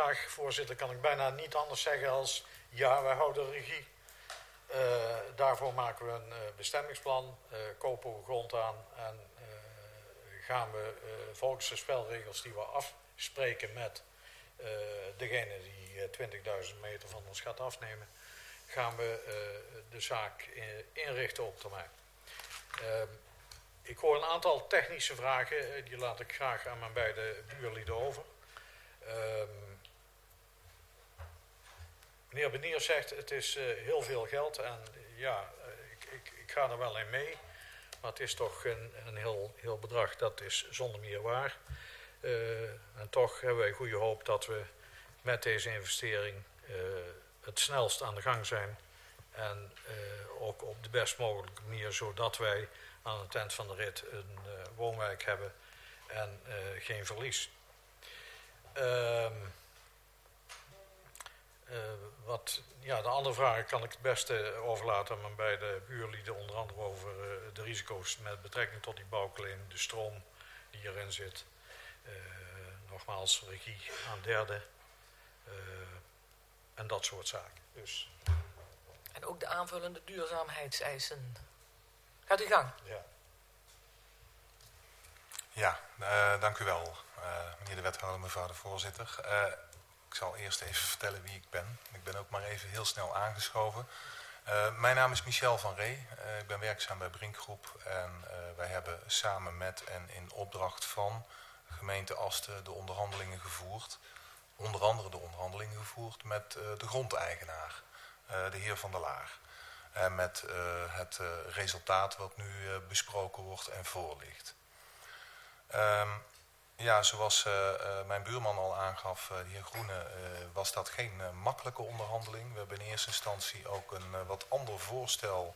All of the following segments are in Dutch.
vraag, voorzitter, kan ik bijna niet anders zeggen als ja, wij houden de regie. Daarvoor maken we een bestemmingsplan, kopen we grond aan en gaan we volgens de spelregels die we afspreken met degene die 20.000 meter van ons gaat afnemen, gaan we de zaak inrichten op termijn. Ik hoor een aantal technische vragen, die laat ik graag aan mijn beide buurlieden over. Meneer Benier zegt het is heel veel geld en ja, ik ga er wel in mee. Maar het is toch een heel bedrag, dat is zonder meer waar. En toch hebben wij goede hoop dat we met deze investering het snelst aan de gang zijn. En ook op de best mogelijke manier, zodat wij aan het eind van de rit een woonwijk hebben en geen verlies. De andere vragen kan ik het beste overlaten aan mijn beide buurlieden, onder andere over de risico's met betrekking tot die bouwclaim, de stroom die erin zit. Nogmaals, regie aan derden en dat soort zaken. Dus. En ook de aanvullende duurzaamheidseisen. Gaat u gang. Ja, dank u wel, meneer de wethouder, mevrouw de voorzitter. Ik zal eerst even vertellen wie ik ben. Ik ben ook maar even heel snel aangeschoven. Mijn naam is Michel van Ree. Ik ben werkzaam bij Brinkgroep. En wij hebben samen met en in opdracht van gemeente Asten de onderhandelingen gevoerd. Onder andere de onderhandelingen gevoerd met de grondeigenaar, de heer Van der Laar. En met het resultaat wat nu besproken wordt en voorligt. Ja, zoals mijn buurman al aangaf, de heer Groene, was dat geen makkelijke onderhandeling. We hebben in eerste instantie ook een wat ander voorstel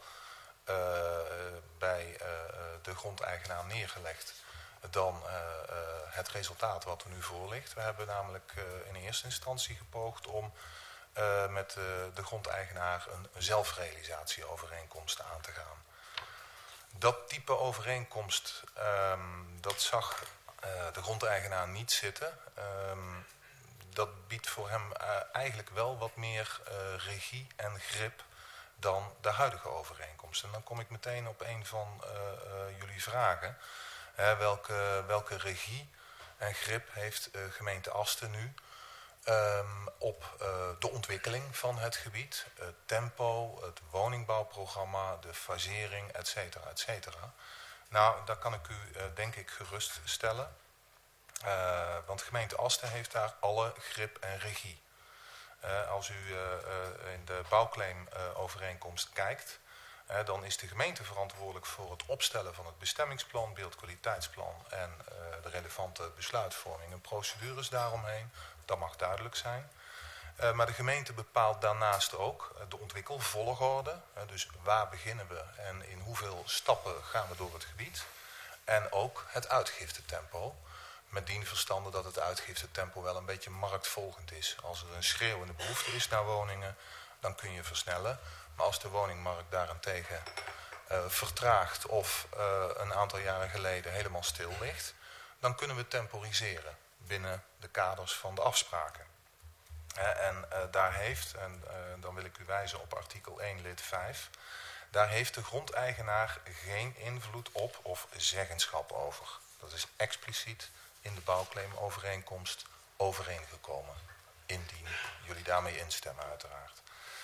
bij de grondeigenaar neergelegd dan het resultaat wat er nu voor ligt. We hebben namelijk in eerste instantie gepoogd om met de grondeigenaar een zelfrealisatieovereenkomst aan te gaan. Dat type overeenkomst, dat zag de grondeigenaar niet zitten. Dat biedt voor hem eigenlijk wel wat meer regie en grip dan de huidige overeenkomst. En dan kom ik meteen op een van jullie vragen. Welke regie en grip heeft gemeente Asten nu op de ontwikkeling van het gebied, het tempo, het woningbouwprogramma, de fasering, et cetera, et cetera. Nou, daar kan ik u denk ik geruststellen. Want gemeente Asten heeft daar alle grip en regie. Als u in de bouwclaimovereenkomst kijkt, dan is de gemeente verantwoordelijk voor het opstellen van het bestemmingsplan, beeldkwaliteitsplan en de relevante besluitvorming en procedures daaromheen. Dat mag duidelijk zijn. Maar de gemeente bepaalt daarnaast ook de ontwikkelvolgorde. Dus waar beginnen we en in hoeveel stappen gaan we door het gebied. En ook het uitgiftetempo. Met dien verstande dat het uitgiftetempo wel een beetje marktvolgend is. Als er een schreeuwende behoefte is naar woningen, dan kun je versnellen. Maar als de woningmarkt daarentegen vertraagt of een aantal jaren geleden helemaal stil ligt, dan kunnen we temporiseren binnen de kaders van de afspraken. En daar heeft, en dan wil ik u wijzen op artikel 1 lid 5... daar heeft de grondeigenaar geen invloed op of zeggenschap over. Dat is expliciet in de bouwclaimovereenkomst overeengekomen. Indien jullie daarmee instemmen uiteraard.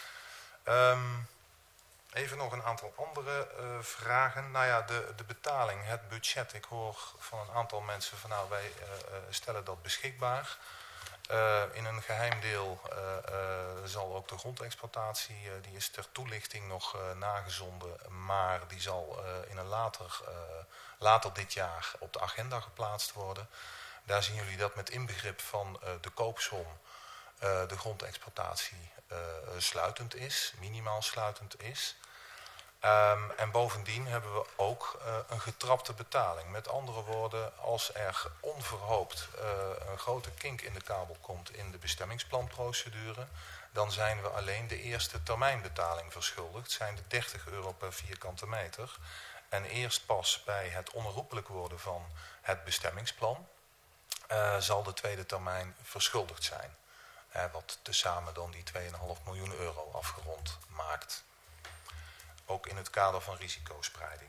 Even nog een aantal andere vragen. Nou ja, de betaling, het budget. Ik hoor van een aantal mensen van nou, wij stellen dat beschikbaar. In een geheim deel zal ook de grondexploitatie, die is ter toelichting nog nagezonden, maar die zal in een later dit jaar op de agenda geplaatst worden. Daar zien jullie dat met inbegrip van de koopsom de grondexploitatie sluitend is, minimaal sluitend is. En bovendien hebben we ook een getrapte betaling. Met andere woorden, als er onverhoopt een grote kink in de kabel komt in de bestemmingsplanprocedure, dan zijn we alleen de eerste termijnbetaling verschuldigd, zijn de €30 per vierkante meter. En eerst pas bij het onherroepelijk worden van het bestemmingsplan zal de tweede termijn verschuldigd zijn. Wat tezamen dan die 2,5 miljoen euro afgerond maakt. Ook in het kader van risicospreiding.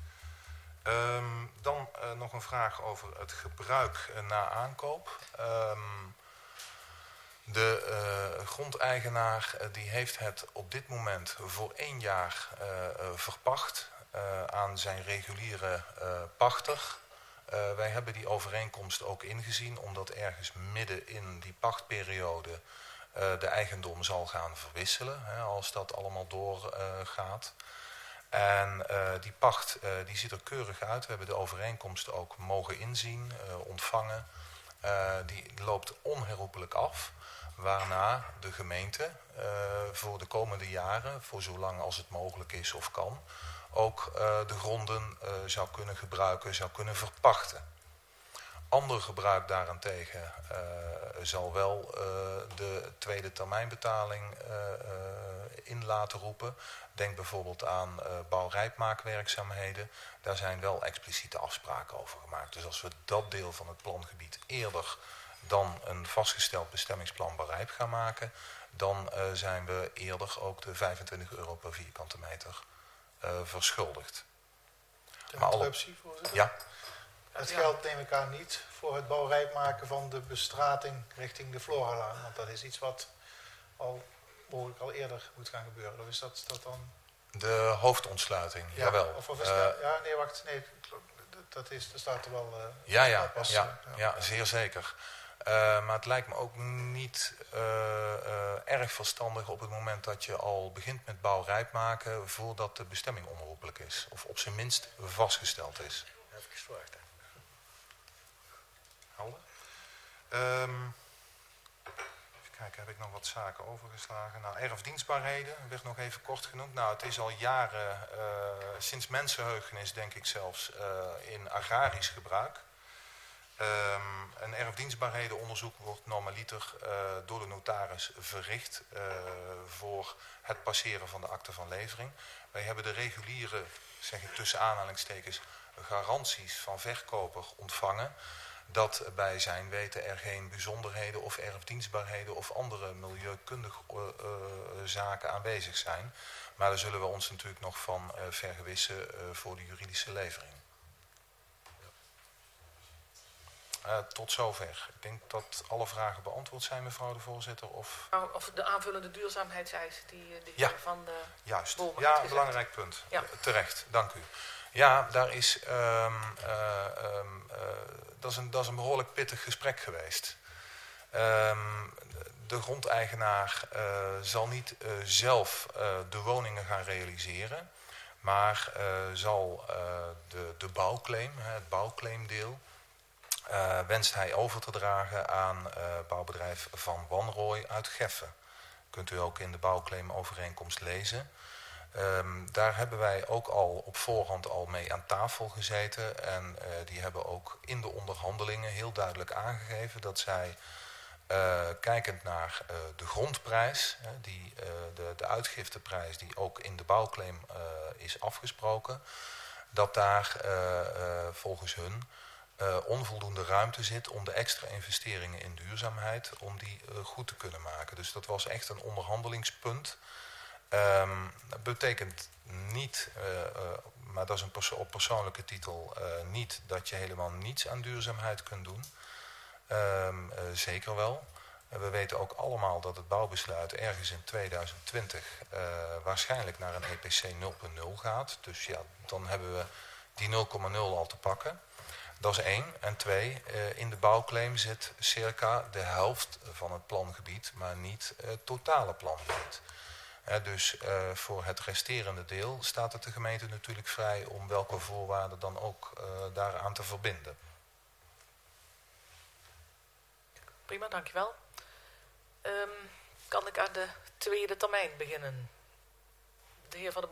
Dan nog een vraag over het gebruik na aankoop. De grondeigenaar die heeft het op dit moment voor 1 jaar verpacht aan zijn reguliere pachter. Wij hebben die overeenkomst ook ingezien omdat ergens midden in die pachtperiode de eigendom zal gaan verwisselen, als dat allemaal doorgaat. En die pacht die ziet er keurig uit. We hebben de overeenkomst ook mogen inzien, ontvangen. Die loopt onherroepelijk af. Waarna de gemeente voor de komende jaren, voor zolang als het mogelijk is of kan, ook de gronden zou kunnen gebruiken, zou kunnen verpachten. Ander gebruik daarentegen zal wel de tweede termijnbetaling in laten roepen. Denk bijvoorbeeld aan bouwrijpmaakwerkzaamheden. Daar zijn wel expliciete afspraken over gemaakt. Dus als we dat deel van het plangebied eerder dan een vastgesteld bestemmingsplan bouwrijp gaan maken, dan zijn we eerder ook de €25 per vierkante meter verschuldigd. De interruptie, voorzitter? Ja. Het geldt neem ik aan niet voor het bouwrijp maken van de bestrating richting de Floralaan. Want dat is iets wat mogelijk al eerder moet gaan gebeuren. Of is dat dan... De hoofdontsluiting, ja, jawel. Of is dat... Ja, nee, wacht. Nee, dat staat er wel... Ja, zeer zeker. Maar het lijkt me ook niet erg verstandig op het moment dat je al begint met bouwrijp maken voordat de bestemming onherroepelijk is. Of op zijn minst vastgesteld is. Even wachten. Helder? Even kijken, heb ik nog wat zaken overgeslagen? Nou, erfdienstbaarheden werd nog even kort genoemd. Nou, het is al jaren, sinds mensenheugenis denk ik zelfs, in agrarisch gebruik. Een erfdienstbaarhedenonderzoek wordt normaliter door de notaris verricht voor het passeren van de akte van levering. Wij hebben de reguliere, zeg ik tussen aanhalingstekens, garanties van verkoper ontvangen dat bij zijn weten er geen bijzonderheden of erfdienstbaarheden of andere milieukundige zaken aanwezig zijn. Maar daar zullen we ons natuurlijk nog van vergewissen voor de juridische levering. Tot zover. Ik denk dat alle vragen beantwoord zijn, mevrouw de voorzitter. Of de aanvullende duurzaamheidseisen die de ja, heer Van de juist. Boom Ja, heeft belangrijk punt. Ja. Terecht, dank u. Ja, daar is, dat is een behoorlijk pittig gesprek geweest. De grondeigenaar zal niet zelf de woningen gaan realiseren, maar zal de bouwclaim, het bouwclaimdeel, wenst hij over te dragen aan bouwbedrijf Van Wanrooy uit Geffen. Kunt u ook in de bouwclaimovereenkomst lezen. Daar hebben wij ook al op voorhand al mee aan tafel gezeten. En die hebben ook in de onderhandelingen heel duidelijk aangegeven dat zij, kijkend naar de grondprijs, de uitgifteprijs die ook in de bouwclaim is afgesproken, dat daar volgens hun onvoldoende ruimte zit om de extra investeringen in duurzaamheid, om die goed te kunnen maken. Dus dat was echt een onderhandelingspunt. Dat betekent niet, maar dat is op persoonlijke titel, niet dat je helemaal niets aan duurzaamheid kunt doen. Zeker wel. We weten ook allemaal dat het bouwbesluit ergens in 2020 waarschijnlijk naar een EPC 0.0 gaat. Dus ja, dan hebben we die 0,0 al te pakken. Dat is 1. En 2, in de bouwclaim zit circa de helft van het plangebied, maar niet het totale plangebied. Dus voor het resterende deel staat het de gemeente natuurlijk vrij om welke voorwaarden dan ook daaraan te verbinden. Prima, dankjewel. Kan ik aan de tweede termijn beginnen? De heer Van de Boom.